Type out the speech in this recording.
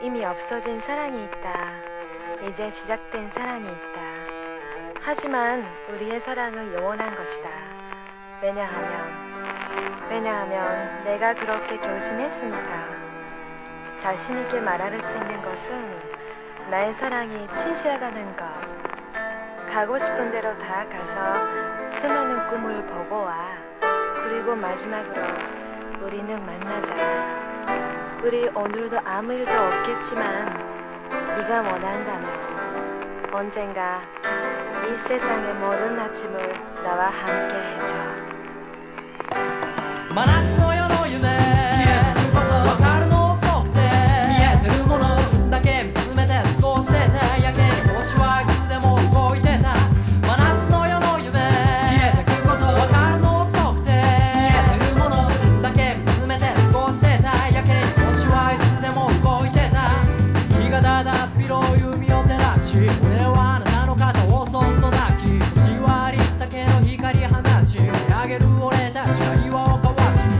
이미 없어진 사랑이 있다. 이제 시작된 사랑이 있다. 하지만 우리의 사랑은 영원한 것이다. 왜냐하면 내가 그렇게 결심했으니까. 자신 있게 말할 수 있는 것은 나의 사랑이 진실하다는 것. 가고 싶은 대로 다가가서 수많은 꿈을 보고 와. 그리고 마지막으로 우리는 만나자. 우리 오늘도 아무 일도 없겠지만 네가 원한다면 언젠가 이 세상의 모든 아침을 나와 함께 해줘.